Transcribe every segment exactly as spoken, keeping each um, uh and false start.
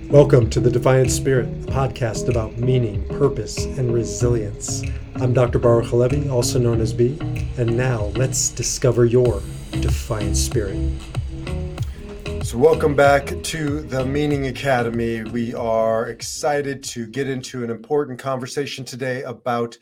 Welcome to The Defiant Spirit, a podcast about meaning, purpose, and resilience. I'm Doctor Baruch Halevi, also known as B, and now let's discover your defiant spirit. So welcome back to the Meaning Academy. We are excited to get into an important conversation today about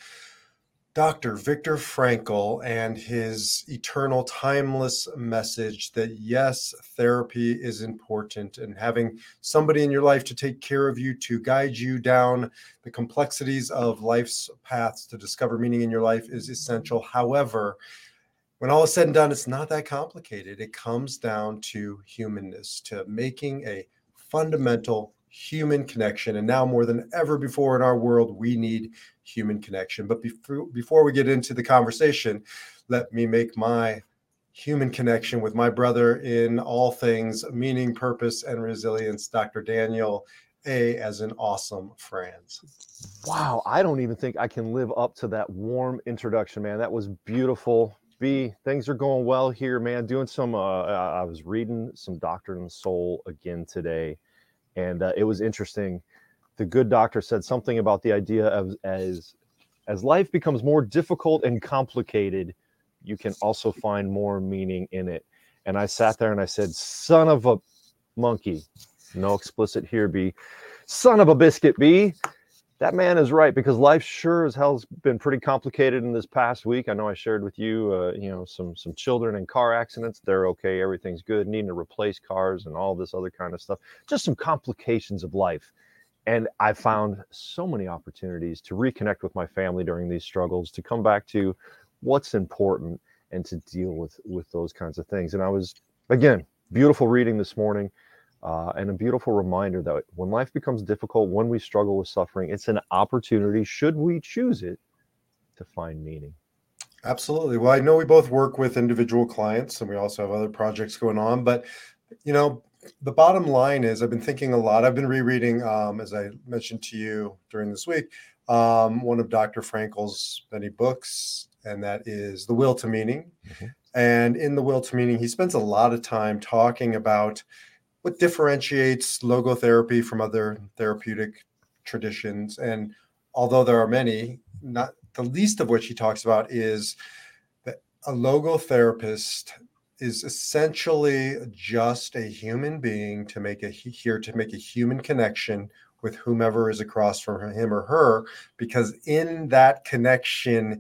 Doctor Viktor Frankl and his eternal, timeless message that yes, therapy is important, and having somebody in your life to take care of you, to guide you down the complexities of life's paths to discover meaning in your life is essential. However, when all is said and done, it's not that complicated. It comes down to humanness, to making a fundamental human connection. And now more than ever before in our world, we need human connection. But before, before we get into the conversation, let me make my human connection with my brother in all things meaning, purpose, and resilience, Doctor Daniel A. as an awesome Franz. Wow, I don't even think I can live up to that warm introduction, man. That was beautiful. B, things are going well here, man. Doing some, uh, I was reading some Doctrine and Soul again today, and uh, it was interesting. The good doctor said something about the idea of as as life becomes more difficult and complicated, you can also find more meaning in it. And I sat there and I said, son of a monkey, no explicit here, B, son of a biscuit, B. That man is right, because life sure as hell has been pretty complicated in this past week. I know I shared with you, uh, you know, some some children in car accidents. They're okay, everything's good, needing to replace cars and all this other kind of stuff. Just some complications of life. And I found so many opportunities to reconnect with my family during these struggles, to come back to what's important and to deal with, with those kinds of things. And I was, again, beautiful reading this morning. Uh, and a beautiful reminder that when life becomes difficult, when we struggle with suffering, it's an opportunity, should we choose it, to find meaning. Absolutely. Well, I know we both work with individual clients, and we also have other projects going on. But, you know, the bottom line is I've been thinking a lot. I've been rereading, um, as I mentioned to you during this week, um, one of Doctor Frankl's many books, and that is The Will to Meaning. Mm-hmm. And in The Will to Meaning, he spends a lot of time talking about what differentiates logotherapy from other therapeutic traditions. And although there are many, not the least of which he talks about is that a logotherapist is essentially just a human being to make a here to make a human connection with whomever is across from him or her, because in that connection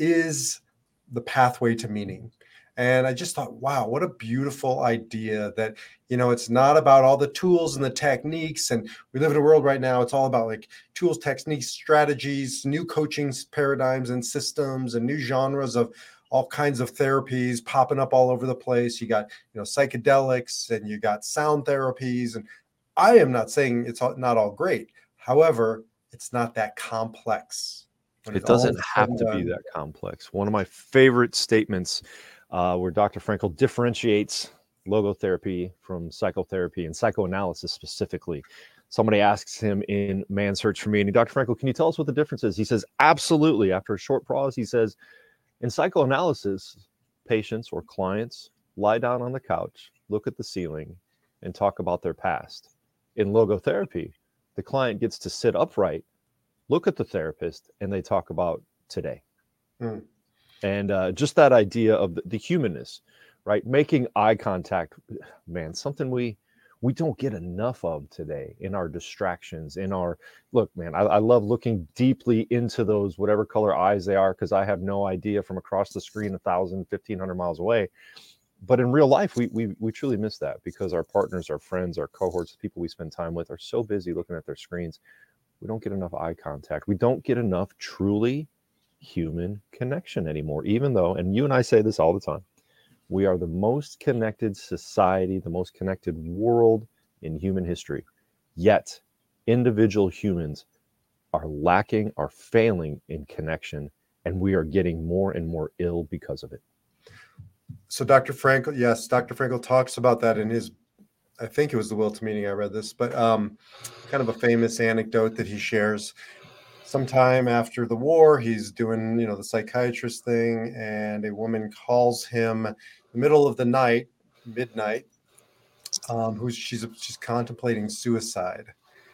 is the pathway to meaning. And I just thought, wow, what a beautiful idea that, you know, it's not about all the tools and the techniques. And we live in a world right now, it's all about like tools, techniques, strategies, new coaching paradigms and systems, and new genres of all kinds of therapies popping up all over the place. You got, you know, psychedelics, and you got sound therapies. And I am not saying it's not all great. However, it's not that complex. It doesn't have to be that complex. One of my favorite statements uh, where Doctor Frankl differentiates logotherapy from psychotherapy and psychoanalysis specifically. Somebody asks him in Man's Search for Meaning, Doctor Frankl, can you tell us what the difference is? He says, absolutely. After a short pause, he says, in psychoanalysis, patients or clients lie down on the couch, look at the ceiling, and talk about their past. In logotherapy, the client gets to sit upright, look at the therapist, and they talk about today. Mm. And uh, just that idea of the, the humanness, right? Making eye contact, man, something we we don't get enough of today in our distractions, in our, look, man, I, I love looking deeply into those, whatever color eyes they are, because I have no idea from across the screen, a thousand, fifteen hundred miles away. But in real life, we, we we truly miss that, because our partners, our friends, our cohorts, the people we spend time with are so busy looking at their screens. We don't get enough eye contact. We don't get enough truly human connection anymore, even though, and you and I say this all the time, we are the most connected society, the most connected world in human history. Yet, individual humans are lacking, are failing in connection, and we are getting more and more ill because of it. So Doctor Frankl, yes, Doctor Frankl talks about that in his, I think it was The Will to Meaning, I read this, but um, kind of a famous anecdote that he shares. Sometime after the war, he's doing, you know, the psychiatrist thing, and a woman calls him in the middle of the night, midnight, um, who's she's she's contemplating suicide.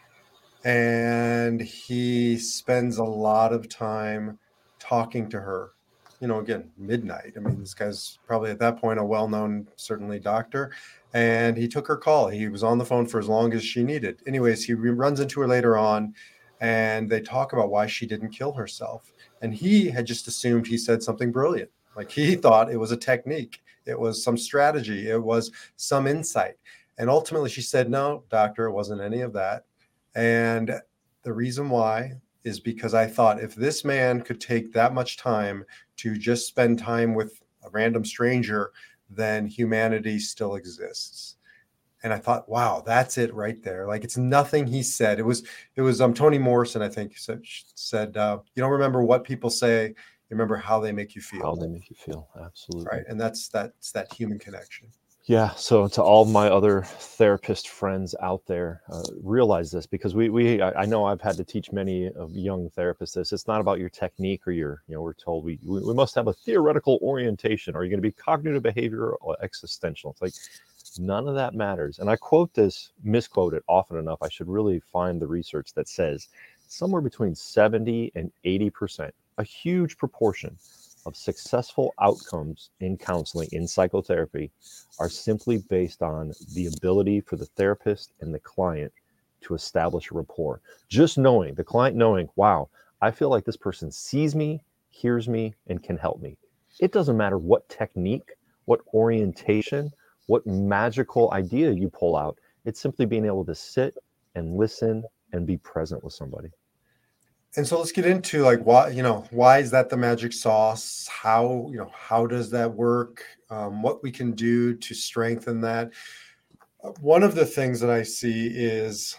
and he spends a lot of time talking to her. You know, again, midnight. I mean, this guy's probably at that point a well-known, certainly doctor, and he took her call. He was on the phone for as long as she needed. Anyways, he runs into her later on, and they talk about why she didn't kill herself. And he had just assumed he said something brilliant. Like he thought it was a technique, it was some strategy, it was some insight. And ultimately, she said, "No, doctor, it wasn't any of that." And the reason why is because I thought if this man could take that much time to just spend time with a random stranger, then humanity still exists. And I thought, wow, that's it right there. Like it's nothing he said. It was, it was um, Toni Morrison, I think, said, said uh, you don't remember what people say, you remember how they make you feel. How they make you feel, absolutely. Right, and that's that's that human connection. Yeah. So to all my other therapist friends out there, uh, realize this, because we, we, I I know I've had to teach many of young therapists this. It's not about your technique or your, you know, we're told we, we, we must have a theoretical orientation. Are you going to be cognitive, behavioral, or existential? It's like, none of that matters. And I quote this, misquote it often enough. I should really find the research that says somewhere between seventy and eighty percent, a huge proportion of successful outcomes in counseling, in psychotherapy, are simply based on the ability for the therapist and the client to establish a rapport. Just knowing, the client knowing, wow, I feel like this person sees me, hears me, and can help me. It doesn't matter what technique, what orientation, what magical idea you pull out. It's simply being able to sit and listen and be present with somebody. And so let's get into like why, you know, why is that the magic sauce? How, you know, how does that work? Um, what we can do to strengthen that. Uh, One of the things that I see is,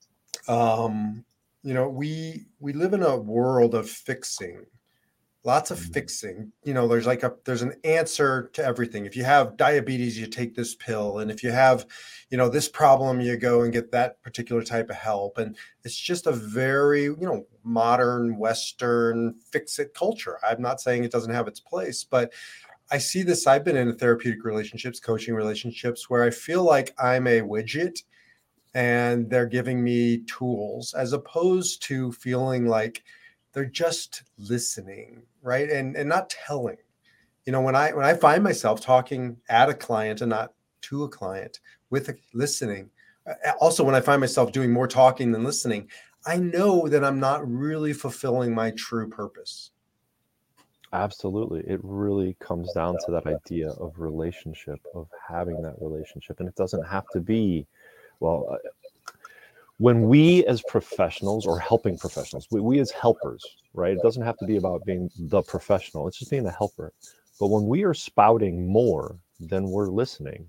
um, you know, we we live in a world of fixing. Lots of fixing. You know, there's like a there's an answer to everything. If you have diabetes, you take this pill, and if you have, you know, this problem, you go and get that particular type of help. And it's just a very, you know, modern Western fix-it culture. I'm not saying it doesn't have its place, but I see this. I've been in therapeutic relationships, coaching relationships, where I feel like I'm a widget and they're giving me tools, as opposed to feeling like they're just listening, right? And and not telling. You know, when I when I find myself talking at a client and not to a client, with a, listening, uh, also when I find myself doing more talking than listening, I know that I'm not really fulfilling my true purpose. Absolutely. It really comes down to that idea of relationship, of having that relationship. And it doesn't have to be, well, uh, when we as professionals or helping professionals, we, we as helpers, right? It doesn't have to be about being the professional, it's just being a helper. But when we are spouting more than we're listening,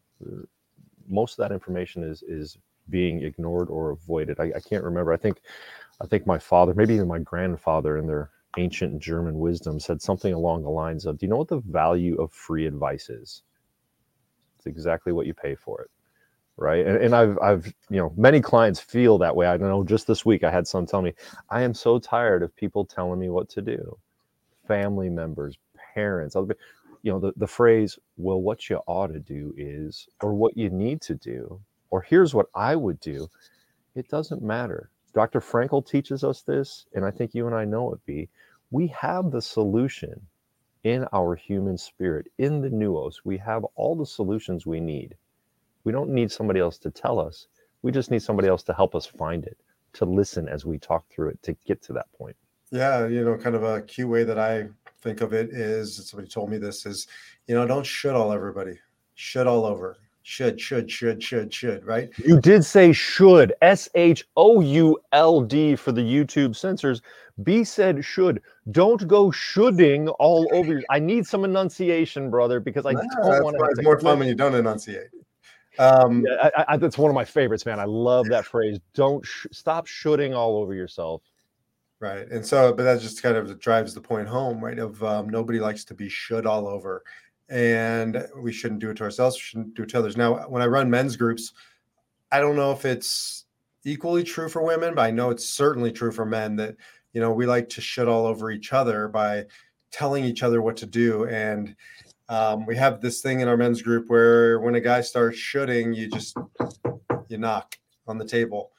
most of that information is is being ignored or avoided. I, I can't remember. I think I think my father, maybe even my grandfather in their ancient German wisdom said something along the lines of, do you know what the value of free advice is? It's exactly what you pay for it. Right. And, and I've, I've, you know, many clients feel that way. I know just this week I had someone tell me, I am so tired of people telling me what to do. Family members, parents, other, you know, the, the phrase, well, what you ought to do is, or what you need to do, or here's what I would do. It doesn't matter. Doctor Frankl teaches us this, and I think you and I know it, B. We have the solution in our human spirit, in the nous. We have all the solutions we need. We don't need somebody else to tell us. We just need somebody else to help us find it, to listen as we talk through it, to get to that point. Yeah, you know, kind of a cute way that I think of it is, somebody told me this, is, you know, don't should all everybody. Should all over. Should, should, should, should, should, right? You did say should, S H O U L D for the YouTube censors. B said should. Don't go shoulding all over you. I need some enunciation, brother, because I Nah, don't want to have it's to more fun when you don't enunciate. Um, yeah, I, I, that's one of my favorites, man. I love that phrase. Don't sh- stop shoulding all over yourself. Right. And so, but that just kind of drives the point home, right? Of um, nobody likes to be should all over. And we shouldn't do it to ourselves. We shouldn't do it to others. Now, when I run men's groups, I don't know if it's equally true for women, but I know it's certainly true for men that, you know, we like to shit all over each other by telling each other what to do. And um, we have this thing in our men's group where when a guy starts shooting, you just, you knock on the table.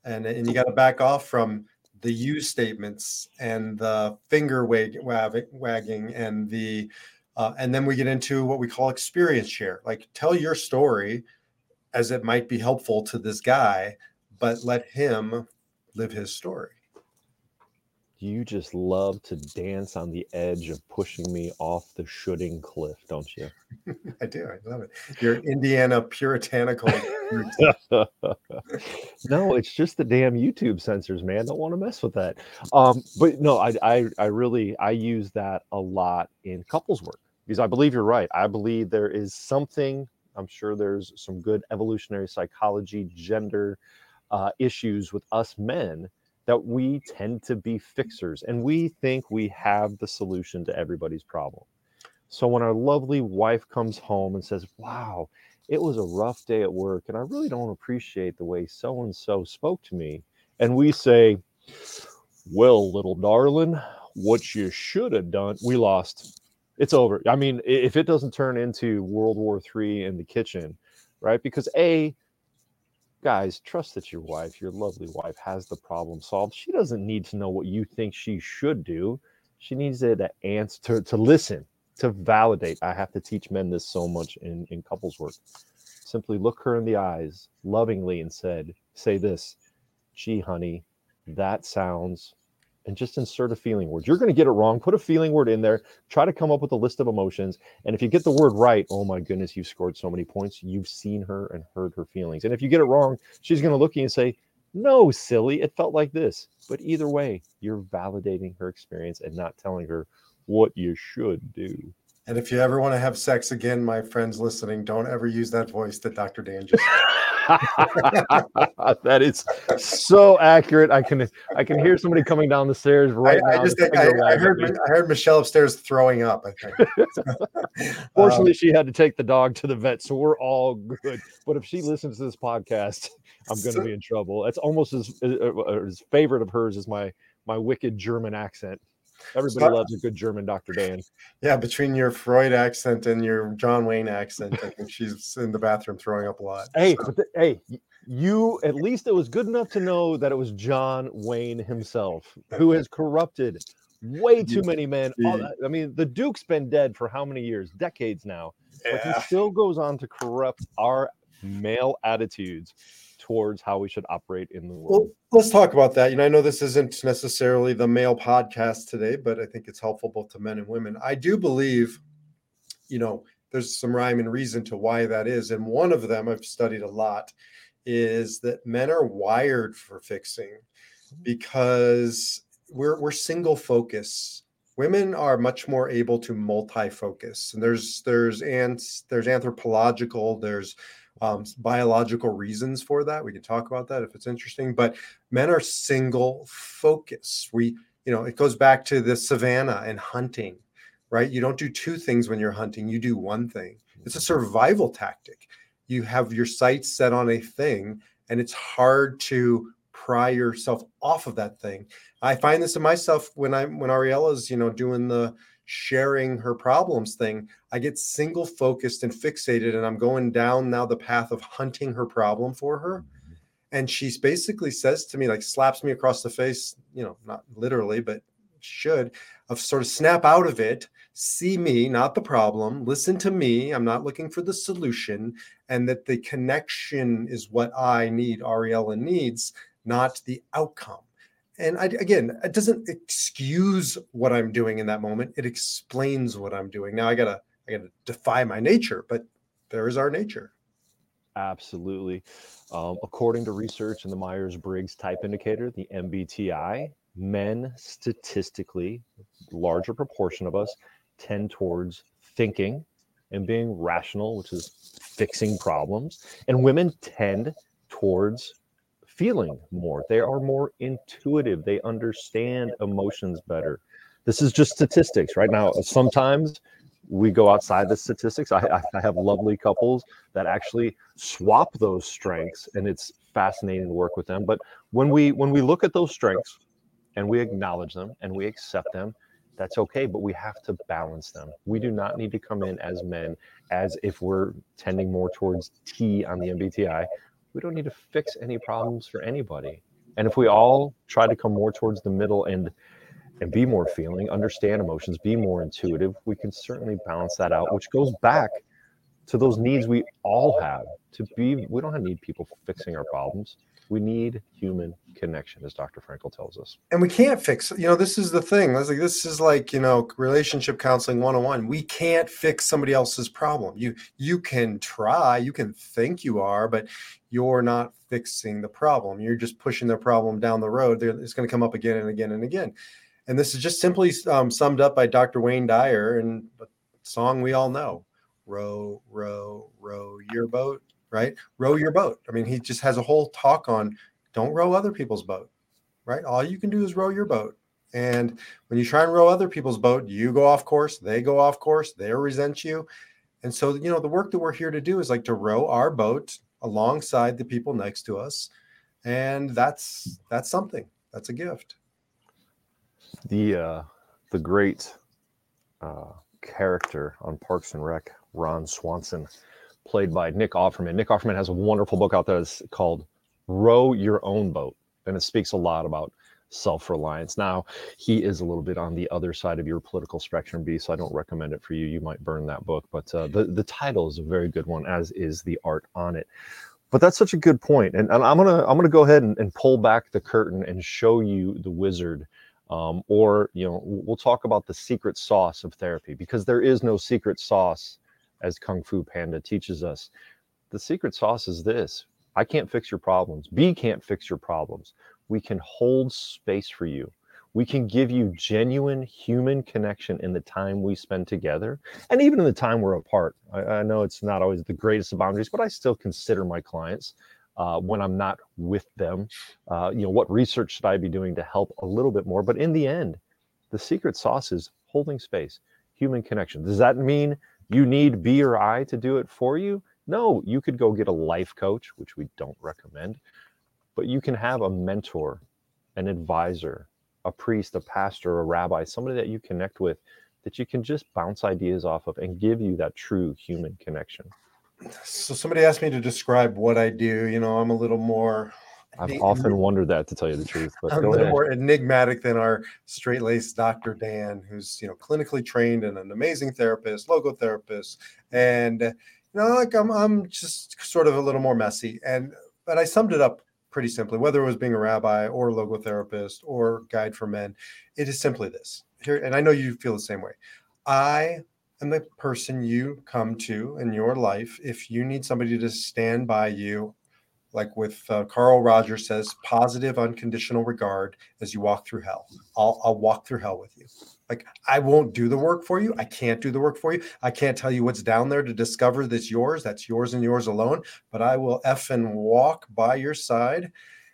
And, and you got to back off from the you statements and the finger wag, wag, wagging and the, uh, and then we get into what we call experience share. Like tell your story as it might be helpful to this guy, but let him live his story. You just love to dance on the edge of pushing me off the shooting cliff, don't you? I do. I love it. You're Indiana puritanical. No, it's just the damn YouTube censors, man. Don't want to mess with that. Um, but no, I, I, I really, I use that a lot in couples work because I believe you're right. I believe there is something, I'm sure there's some good evolutionary psychology, gender uh, issues with us men that we tend to be fixers and we think we have the solution to everybody's problem. So when our lovely wife comes home and says, wow, it was a rough day at work and I really don't appreciate the way so-and-so spoke to me. And we say, well, little darling, what you should have done, we lost. It's over. I mean, if it doesn't turn into World War Three in the kitchen, right? Because A, guys, trust that your wife, your lovely wife, has the problem solved. She doesn't need to know what you think she should do. She needs it to answer, to listen, to validate. I have to teach men this so much in, in couples work. Simply look her in the eyes lovingly and said, say this, gee, honey, that sounds, and just insert a feeling word. You're going to get it wrong. Put a feeling word in there. Try to come up with a list of emotions. And if you get the word right, oh my goodness, you've scored so many points. You've seen her and heard her feelings. And if you get it wrong, she's going to look at you and say, no, silly, it felt like this. But either way, you're validating her experience and not telling her what you should do. And if you ever want to have sex again, my friends listening, don't ever use that voice that Doctor Dan just That is so accurate. I can I can hear somebody coming down the stairs right I, now. I just think I, I heard I heard Michelle upstairs throwing up, I think. Fortunately, um, she had to take the dog to the vet, so we're all good. But if she listens to this podcast, I'm going to be in trouble. It's almost as, as favorite of hers as my my wicked German accent. Everybody so, loves a good German Doctor Dan. Yeah, between your Freud accent and your John Wayne accent, I think she's in the bathroom throwing up a lot. Hey, so. but the, hey, you at least it was good enough to know that it was John Wayne himself who has corrupted way too many men. I mean, the Duke's been dead for how many years? Decades now. Yeah. But he still goes on to corrupt our male attitudes towards how we should operate in the world. Well, let's talk about that. You know, I know this isn't necessarily the male podcast today, but I think it's helpful both to men and women. I do believe, you know, there's some rhyme and reason to why that is. And one of them I've studied a lot is that men are wired for fixing because we're we're single focus. Women are much more able to multi-focus. And there's there's ants, there's anthropological, there's Um, biological reasons for that. We can talk about that if it's interesting, but men are single focus. We, you know, it goes back to the savannah and hunting, right? You don't do two things when you're hunting. You do one thing. It's a survival tactic. You have your sights set on a thing and it's hard to pry yourself off of that thing. I find this in myself when I'm, when Ariella's, you know, doing the sharing her problems thing, I get single focused and fixated and I'm going down now the path of hunting her problem for her. And she's basically says to me, like slaps me across the face, you know, not literally, but should of sort of snap out of it, see me, not the problem, listen to me. I'm not looking for the solution, and that the connection is what I need, Ariella needs, not the outcome. And I, again, it doesn't excuse what I'm doing in that moment. It explains what I'm doing. Now I gotta, I gotta defy my nature, but there is our nature. Absolutely. Um, according to research in the Myers-Briggs Type Indicator, the M B T I, men statistically, larger proportion of us tend towards thinking and being rational, which is fixing problems, and women tend towards feeling more. They are more intuitive. They understand emotions better. This is just statistics right now. Sometimes we go outside the statistics. I, I have lovely couples that actually swap those strengths, and it's fascinating to work with them. But when we when we look at those strengths and we acknowledge them and we accept them, that's okay. But we have to balance them. We do not need to come in as men as if we're tending more towards T on the M B T I. We don't need to fix any problems for anybody. And if we all try to come more towards the middle and and be more feeling, understand emotions, be more intuitive, we can certainly balance that out, which goes back to those needs we all have to be. We don't need people fixing our problems. We need human connection, as Doctor Frankl tells us. And we can't fix, you know, this is the thing. This is like, this is like, you know, relationship counseling one oh one. We can't fix somebody else's problem. You, you can try, you can think you are, but you're not fixing the problem. You're just pushing the problem down the road. It's going to come up again and again and again. And this is just simply um, summed up by Doctor Wayne Dyer in a song we all know. Row, row, row your boat, right? Row your boat. I mean, he just has a whole talk on don't row other people's boat, right? All you can do is row your boat. And when you try and row other people's boat, you go off course, they go off course, they resent you. And so, you know, the work that we're here to do is like to row our boat alongside the people next to us. And that's, that's something, that's a gift. The, uh, the great, uh, character on Parks and Rec, Ron Swanson, played by Nick Offerman. Nick Offerman has a wonderful book out there that's called Row Your Own Boat, and it speaks a lot about self-reliance. Now, he is a little bit on the other side of your political spectrum, B, so I don't recommend it for you. You might burn that book, but uh, the, the title is a very good one, as is the art on it. But that's such a good point. And, and I'm gonna I'm gonna go ahead and, and pull back the curtain and show you the wizard. Um, or, you know, we'll talk about the secret sauce of therapy, because there is no secret sauce, as Kung Fu Panda teaches us. The secret sauce is this: I can't fix your problems. B can't fix your problems. We can hold space for you. We can give you genuine human connection in the time we spend together, and even in the time we're apart. I, I know it's not always the greatest of boundaries, but I still consider my clients uh, when I'm not with them. Uh, you know, what research should I be doing to help a little bit more? But in the end, the secret sauce is holding space, human connection. Does that mean you need B or I to do it for you? No, you could go get a life coach, which we don't recommend, but you can have a mentor, an advisor, a priest, a pastor, a rabbi, somebody that you connect with, that you can just bounce ideas off of and give you that true human connection. So somebody asked me to describe what I do. You know, I'm a little more... I've often wondered that, to tell you the truth. But I'm a little more enigmatic than our straight-laced Doctor Dan, who's, you know, clinically trained and an amazing therapist, logotherapist, and you know, like I'm, I'm just sort of a little more messy. And but I summed it up pretty simply. Whether it was being a rabbi or a logotherapist or guide for men, it is simply this. Here, and I know you feel the same way. I am the person you come to in your life if you need somebody to stand by you. Like with uh, Carl Rogers says, positive, unconditional regard as you walk through hell. I'll, I'll walk through hell with you. Like, I won't do the work for you. I can't do the work for you. I can't tell you what's down there to discover that's yours. That's yours and yours alone. But I will effing walk by your side.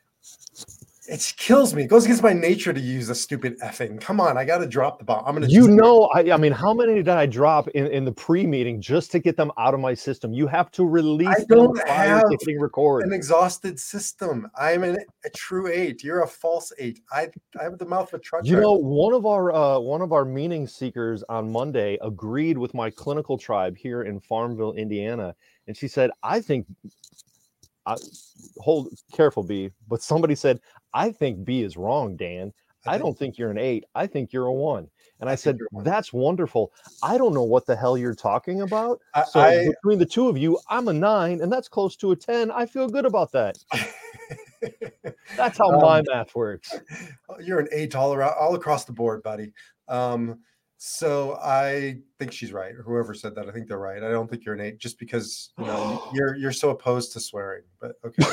It kills me. It goes against my nature to use a stupid effing. Come on, I got to drop the bomb. I'm gonna. You know, I, I mean, how many did I drop in, in the pre-meeting just to get them out of my system? You have to release I don't them have prior to hitting record. An exhausted system. I'm an, a true eight. You're a false eight. I I have the mouth of a truck. You know, one of our uh, one of our meaning seekers on Monday agreed with my clinical tribe here in Farmville, Indiana, and she said, "I think." I, hold careful, B. But somebody said, I think B is wrong, Dan. I, I don't think you're an eight. I think you're a one. And I, I said, that's wonderful. I don't know what the hell you're talking about. I, so I, between the two of you, I'm a nine, and that's close to a ten. I feel good about that. That's how um, my math works. You're an eight all around, all across the board, buddy. Um, So I think she's right, or whoever said that. I think they're right. I don't think you're an eight just because, you know, you're you're so opposed to swearing. But okay.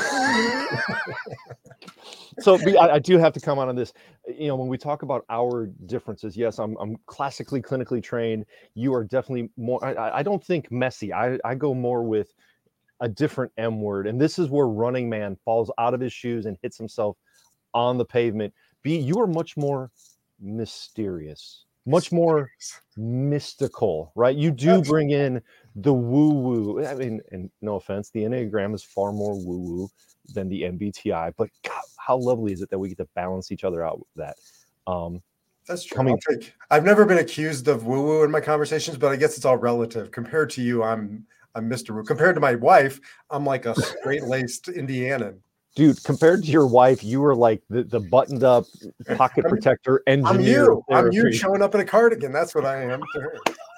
So I, I do have to come on on this. You know, when we talk about our differences, yes, I'm I'm classically clinically trained. You are definitely more. I, I don't think messy. I I go more with a different M word, and this is where Running Man falls out of his shoes and hits himself on the pavement. B, you are much more mysterious. Much more mystical, right? You do bring in the woo-woo. I mean, and no offense, the Enneagram is far more woo-woo than the M B T I, but God, how lovely is it that we get to balance each other out with that? Um, That's true. Coming... I'll take, I've never been accused of woo-woo in my conversations, but I guess it's all relative. Compared to you, I'm I'm Mister Woo. Compared to my wife, I'm like a straight-laced Indianan. Dude, compared to your wife, you were like the, the buttoned up pocket I'm, protector engineer. I'm you. I'm you therapy. showing up in a cardigan. That's what I am to her.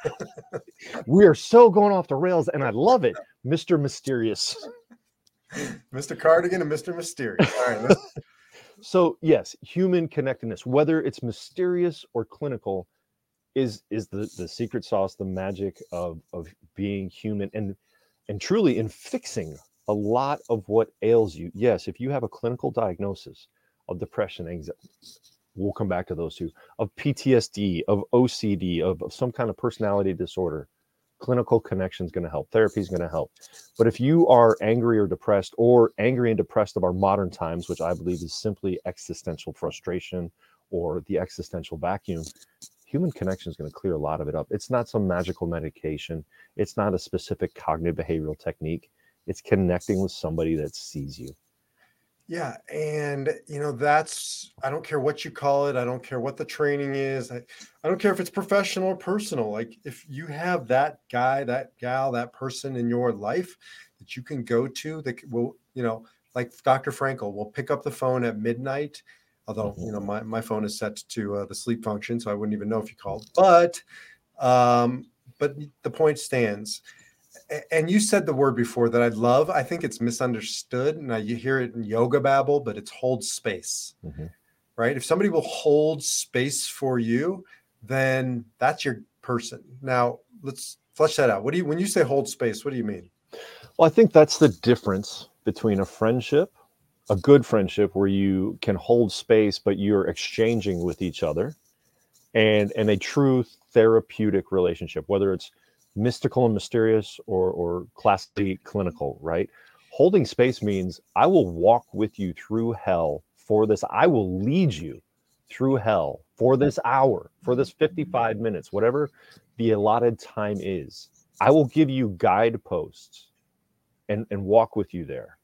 We are so going off the rails, and I love it, Mister Mysterious. Mister Cardigan and Mister Mysterious. All right. Let's... So yes, human connectedness, whether it's mysterious or clinical, is is the the secret sauce, the magic of of being human, and and truly in fixing a lot of what ails you. Yes, if you have a clinical diagnosis of depression, anxiety, we'll come back to those two, of P T S D, of O C D, of, of some kind of personality disorder, clinical connection is going to help. Therapy is going to help. But if you are angry or depressed, or angry and depressed of our modern times, which I believe is simply existential frustration or the existential vacuum, human connection is going to clear a lot of it up. It's not some magical medication. It's not a specific cognitive behavioral technique. It's connecting with somebody that sees you. Yeah. And, you know, that's, I don't care what you call it. I don't care what the training is. I, I don't care if it's professional or personal. Like if you have that guy, that gal, that person in your life that you can go to that will, you know, like Doctor Frankel will pick up the phone at midnight. Although, mm-hmm. you know, my, my phone is set to uh, the sleep function, so I wouldn't even know if you called. But, um, but the point stands. And you said the word before that I love. I think it's misunderstood. Now you hear it in yoga babble, but it's hold space, mm-hmm. right? If somebody will hold space for you, then that's your person. Now let's flesh that out. What do you, when you say hold space, what do you mean? Well, I think that's the difference between a friendship, a good friendship where you can hold space, but you're exchanging with each other, and, and a true therapeutic relationship, whether it's mystical and mysterious or or classically clinical, right? Holding space means I will walk with you through hell for this. I will lead you through hell for this hour, for this fifty-five minutes, whatever the allotted time is. I will give you guideposts and, and walk with you there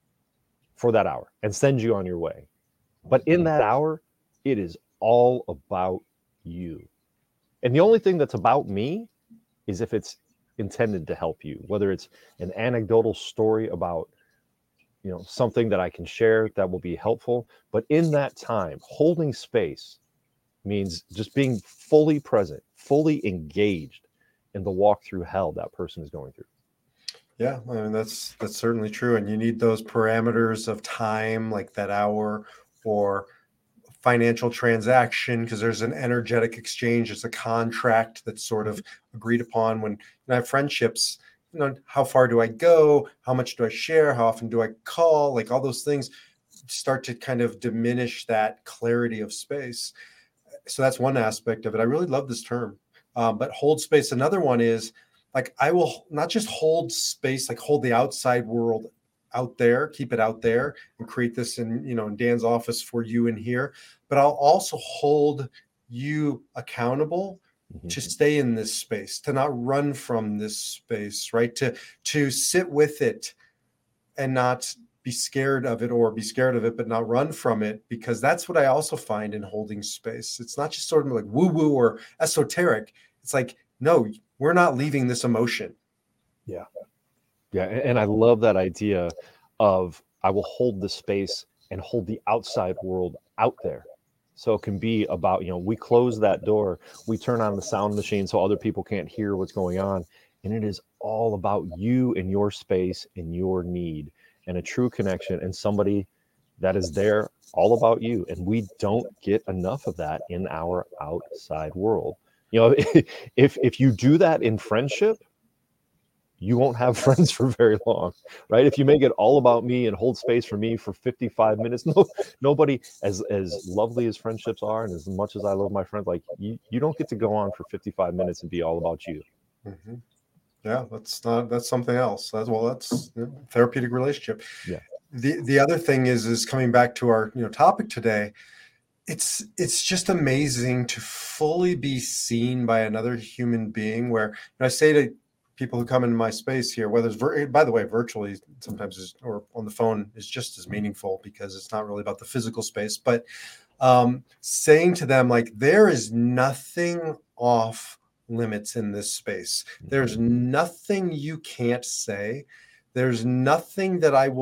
for that hour and send you on your way. But in that hour, it is all about you. And the only thing that's about me is if it's intended to help you, whether it's an anecdotal story about, you know, something that I can share that will be helpful. But in that time, holding space means just being fully present, fully engaged in the walk through hell that person is going through. Yeah, I mean, that's that's certainly true. And you need those parameters of time, like that hour or financial transaction, because there's an energetic exchange. It's a contract that's sort of agreed upon. When you know, I have friendships, you know, how far do I go? How much do I share? How often do I call? Like all those things start to kind of diminish that clarity of space. So that's one aspect of it. I really love this term. Um, but hold space. Another one is like, I will not just hold space, like hold the outside world out there, keep it out there and create this in, you know, in Dan's office for you in here, but I'll also hold you accountable mm-hmm. to stay in this space, to not run from this space, right? To, to sit with it and not be scared of it, or be scared of it, but not run from it, because that's what I also find in holding space. It's not just sort of like woo woo or esoteric. It's like, no, we're not leaving this emotion. Yeah. Yeah, and I love that idea of I will hold the space and hold the outside world out there. So it can be about, you know, we close that door, we turn on the sound machine so other people can't hear what's going on. And it is all about you and your space and your need and a true connection and somebody that is there all about you. And we don't get enough of that in our outside world. You know, if if you do that in friendship, you won't have friends for very long, right? If you make it all about me and hold space for me for fifty-five minutes, no, nobody, as as lovely as friendships are, and as much as I love my friends, like you, you don't get to go on for fifty-five minutes and be all about you. Mm-hmm. Yeah, that's not, that's something else. That's, well, that's you know, therapeutic relationship. Yeah. The the other thing is, is coming back to our, you know, topic today, it's, it's just amazing to fully be seen by another human being, where, you know, I say to people who come into my space here, whether it's, vir- by the way, virtually sometimes is, or on the phone is just as meaningful, because it's not really about the physical space, but um, saying to them, like, there is nothing off limits in this space. There's nothing you can't say. There's nothing that I will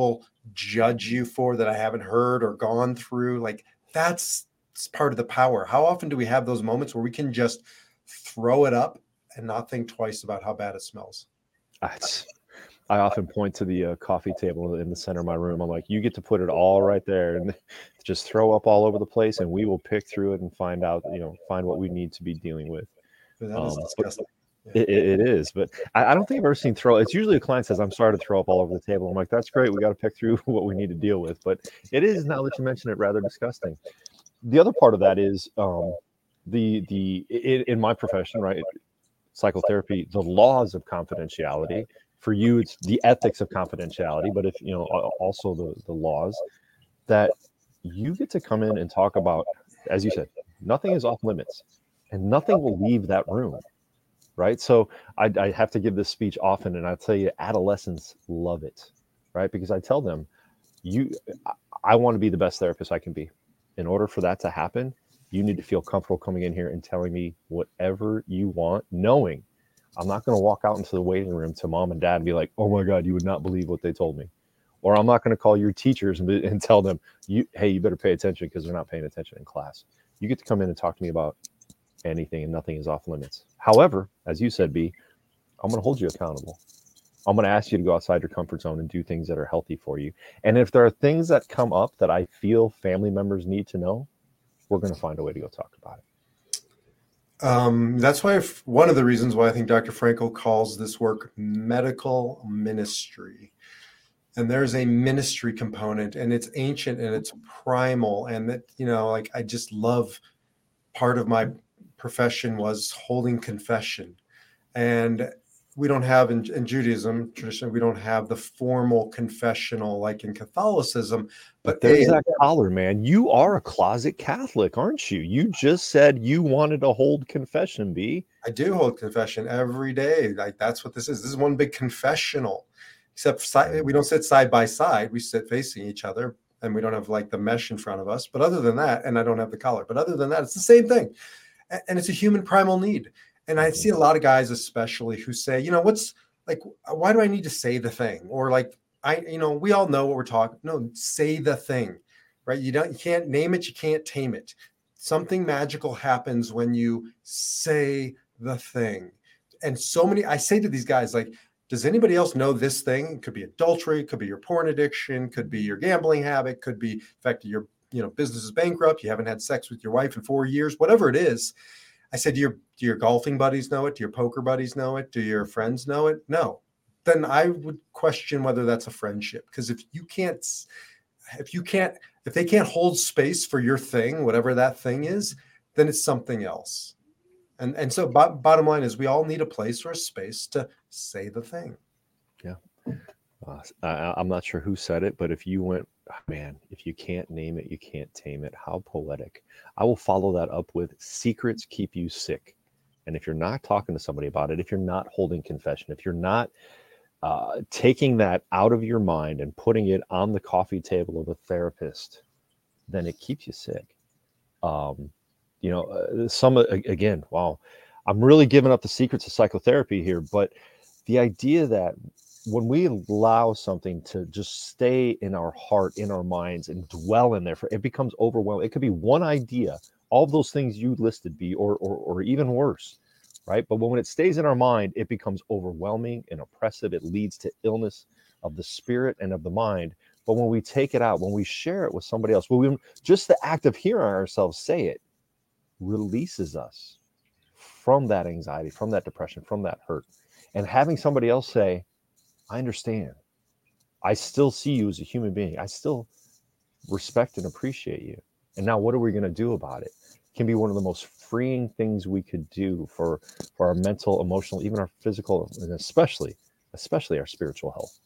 judge you for that I haven't heard or gone through. Like that's part of the power. How often do we have those moments where we can just throw it up and not think twice about how bad it smells? That's, I often point to the uh, coffee table in the center of my room. I'm like, you get to put it all right there and just throw up all over the place, and we will pick through it and find out, you know, find what we need to be dealing with. That is Um, disgusting. Yeah. It, it is, but I, I don't think I've ever seen throw. It's usually a client says, "I'm sorry to throw up all over the table." I'm like, "That's great. We got to pick through what we need to deal with." But it is, now that you mention it, rather disgusting. The other part of that is um, the the in, in my profession, right? Psychotherapy, the laws of confidentiality. For you, it's the ethics of confidentiality, but if you know, also the the laws that you get to come in and talk about, as you said, nothing is off limits, and nothing will leave that room. Right. So I, I have to give this speech often, and I tell you, adolescents love it. Right. Because I tell them, you, I, I want to be the best therapist I can be. In order for that to happen, you need to feel comfortable coming in here and telling me whatever you want, knowing I'm not going to walk out into the waiting room to mom and dad and be like, "Oh my God, you would not believe what they told me." Or I'm not going to call your teachers and, and tell them, "You, hey, you better pay attention because they're not paying attention in class." You get to come in and talk to me about anything, and nothing is off limits. However, as you said, B, I'm going to hold you accountable. I'm going to ask you to go outside your comfort zone and do things that are healthy for you. And if there are things that come up that I feel family members need to know, we're going to find a way to go talk about it. Um, that's why if, one of the reasons why I think Doctor Frankl calls this work medical ministry. And there's a ministry component, and it's ancient and it's primal. And that, you know, like I just love, part of my profession was holding confession. And we don't have in, in Judaism traditionally, we don't have the formal confessional like in Catholicism. But, but there's a, that collar, man. You are a closet Catholic, aren't you? You just said you wanted to hold confession, B. I do hold confession every day. Like that's what this is. This is one big confessional, except si- we don't sit side by side. We sit facing each other, and we don't have like the mesh in front of us. But other than that, and I don't have the collar, but other than that, it's the same thing. And it's a human primal need. And I see a lot of guys, especially, who say, you know, what's like, why do I need to say the thing? Or like, I, you know, we all know what we're talking. No, say the thing, right? You don't, you can't name it. You can't tame it. Something magical happens when you say the thing. And so many, I say to these guys, like, does anybody else know this thing? It could be adultery, it could be your porn addiction, could be your gambling habit, could be the fact that your, you know, business is bankrupt, you haven't had sex with your wife in four years, whatever it is. I said, do your, do your golfing buddies know it? Do your poker buddies know it? Do your friends know it? No. Then I would question whether that's a friendship. Because if you can't, if you can't, if they can't hold space for your thing, whatever that thing is, then it's something else. And and so bo- bottom line is we all need a place or a space to say the thing. Yeah. Uh, I, I'm not sure who said it, but if you went, man, if you can't name it, you can't tame it. How poetic. I will follow that up with secrets keep you sick. And if you're not talking to somebody about it, if you're not holding confession, if you're not uh, taking that out of your mind and putting it on the coffee table of a therapist, then it keeps you sick. Um, you know, uh, some, uh, again, wow, I'm really giving up the secrets of psychotherapy here, but the idea that when we allow something to just stay in our heart, in our minds, and dwell in there, for it becomes overwhelming. It could be one idea, all of those things you listed, be or, or or even worse, right? But when it stays in our mind, it becomes overwhelming and oppressive. It leads to illness of the spirit and of the mind. But when we take it out, when we share it with somebody else, when we, just the act of hearing ourselves say it releases us from that anxiety, from that depression, from that hurt. And having somebody else say, I understand. I still see you as a human being. I still respect and appreciate you. And now what are we going to do about it? It can be one of the most freeing things we could do for, for our mental, emotional, even our physical, and especially, especially our spiritual health.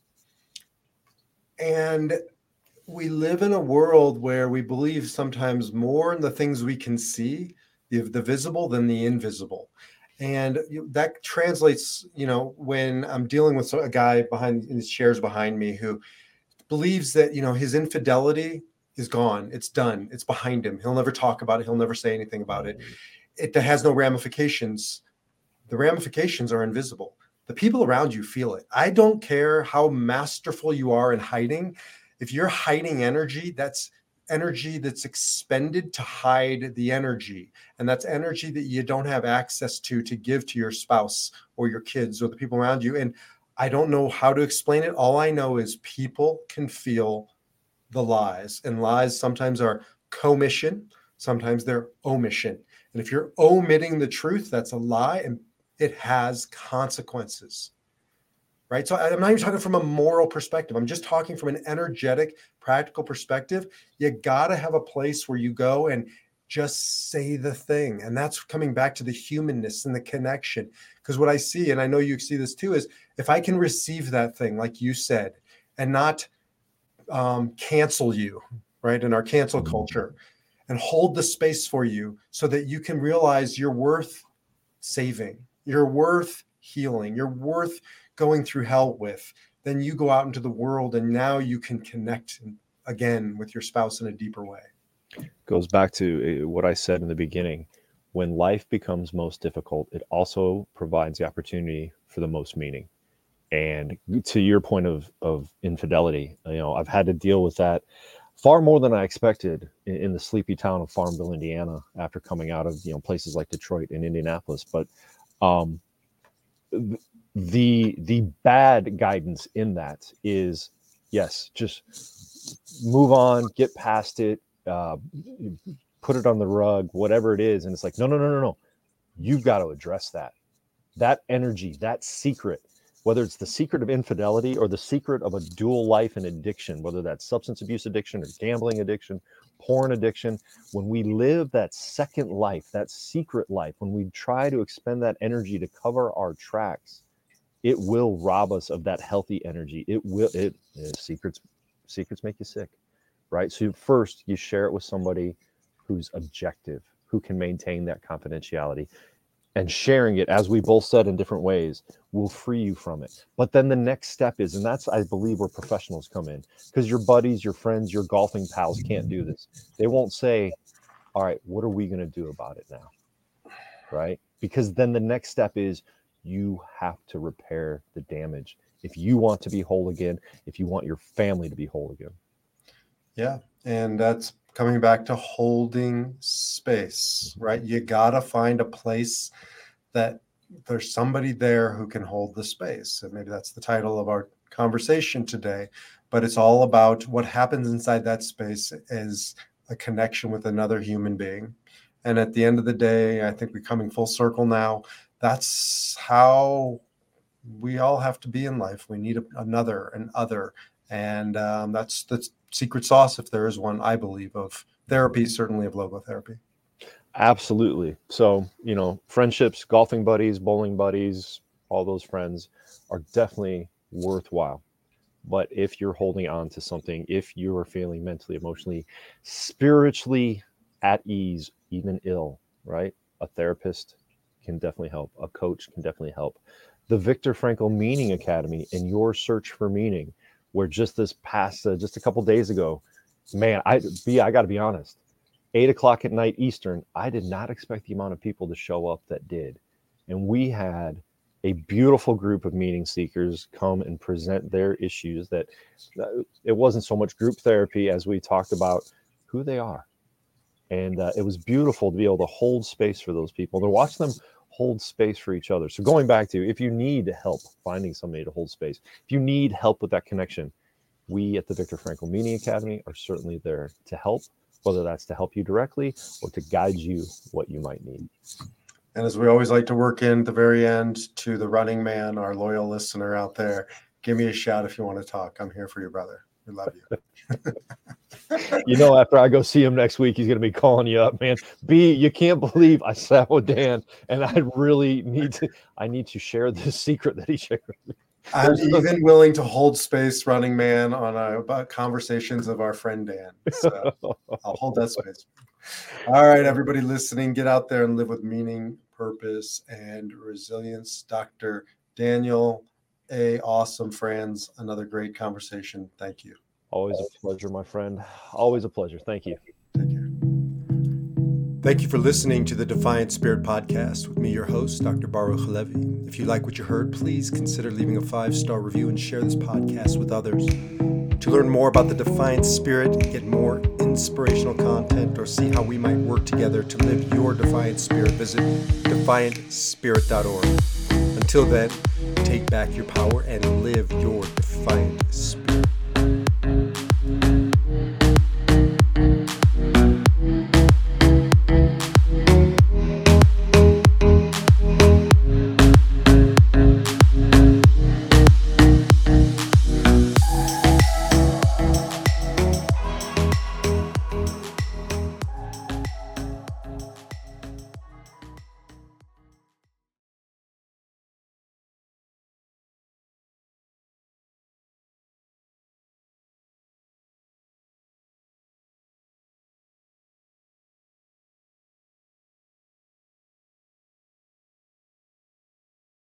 And we live in a world where we believe sometimes more in the things we can see, the, the visible, than the invisible. And that translates, you know, when I'm dealing with a guy behind in his chairs behind me who believes that, you know, his infidelity is gone. It's done. It's behind him. He'll never talk about it. He'll never say anything about it. It has no ramifications. The ramifications are invisible. The people around you feel it. I don't care how masterful you are in hiding. If you're hiding energy, that's energy that's expended to hide the energy. And that's energy that you don't have access to, to give to your spouse or your kids or the people around you. And I don't know how to explain it. All I know is people can feel the lies, and lies sometimes are commission, sometimes they're omission. And if you're omitting the truth, that's a lie, and it has consequences. Right. So I'm not even talking from a moral perspective. I'm just talking from an energetic, practical perspective. You got to have a place where you go and just say the thing. And that's coming back to the humanness and the connection. Because what I see, and I know you see this too, is if I can receive that thing, like you said, and not um, cancel you, right, in our cancel culture, and hold the space for you so that you can realize you're worth saving, you're worth healing, you're worth going through hell with, then you go out into the world and now you can connect again with your spouse in a deeper way. Goes back to what I said in the beginning. When life becomes most difficult, it also provides the opportunity for the most meaning. And to your point of, of infidelity, you know, I've had to deal with that far more than I expected in, in the sleepy town of Farmville, Indiana, after coming out of, you know, places like Detroit and Indianapolis. But um, the the bad guidance in that is, yes, just move on, get past it, uh, put it on the rug, whatever it is. And it's like, no, no, no, no, no. You've got to address that. That energy, that secret, whether it's the secret of infidelity or the secret of a dual life and addiction, whether that's substance abuse addiction or gambling addiction, porn addiction, when we live that second life, that secret life, when we try to expend that energy to cover our tracks, it will rob us of that healthy energy. It will, it, it secrets, secrets make you sick, right? So first you share it with somebody who's objective, who can maintain that confidentiality. And sharing it, as we both said in different ways, will free you from it. But then the next step is, and that's, I believe, where professionals come in, because your buddies, your friends, your golfing pals can't do this. They won't say, all right, what are we going to do about it now? Right? Because then the next step is you have to repair the damage. If you want to be whole again, if you want your family to be whole again. Yeah. And that's coming back to holding space, right? You got to find a place that there's somebody there who can hold the space. And maybe that's the title of our conversation today, but it's all about what happens inside that space is a connection with another human being. And at the end of the day, I think we're coming full circle now. That's how we all have to be in life. We need a, another, an other. And um, that's the secret sauce, if there is one, I believe, of therapy, certainly of logotherapy. Absolutely. So, you know, friendships, golfing buddies, bowling buddies, all those friends are definitely worthwhile. But if you're holding on to something, if you are feeling mentally, emotionally, spiritually at ease, even ill, right? A therapist can definitely help. A coach can definitely help. The Viktor Frankl Meaning Academy and your search for meaning, where just this past, uh, just a couple days ago, man, I be I got to be honest, eight o'clock at night Eastern, I did not expect the amount of people to show up that did. And we had a beautiful group of meaning seekers come and present their issues. That uh, it wasn't so much group therapy as we talked about who they are. And uh, it was beautiful to be able to hold space for those people, to watch them hold space for each other. So going back to, if you need help finding somebody to hold space, if you need help with that connection, we at the Viktor Frankl Meaning Academy are certainly there to help, whether that's to help you directly or to guide you what you might need. And as we always like to work in at the very end, to the running man, our loyal listener out there, give me a shout if you want to talk. I'm here for you, brother. We love you. You know, after I go see him next week, he's going to be calling you up, man. B, you can't believe I sat with Dan, and I really need to, I need to share this secret that he shared with me. I'm even willing to hold space, running man, on our, about conversations of our friend Dan. So I'll hold that space. All right, everybody listening, get out there and live with meaning, purpose, and resilience. Doctor Daniel A. Awesome, friends. Another great conversation. Thank you. Always a pleasure, my friend. Always a pleasure. Thank you. Take care. Thank you for listening to the Defiant Spirit Podcast with me, your host, Doctor Baruch Halevi. If you like what you heard, please consider leaving a five-star review and share this podcast with others. To learn more about the Defiant Spirit, get more inspirational content, or see how we might work together to live your Defiant Spirit, visit defiant spirit dot org. Until then, take back your power and live your Defiant Spirit.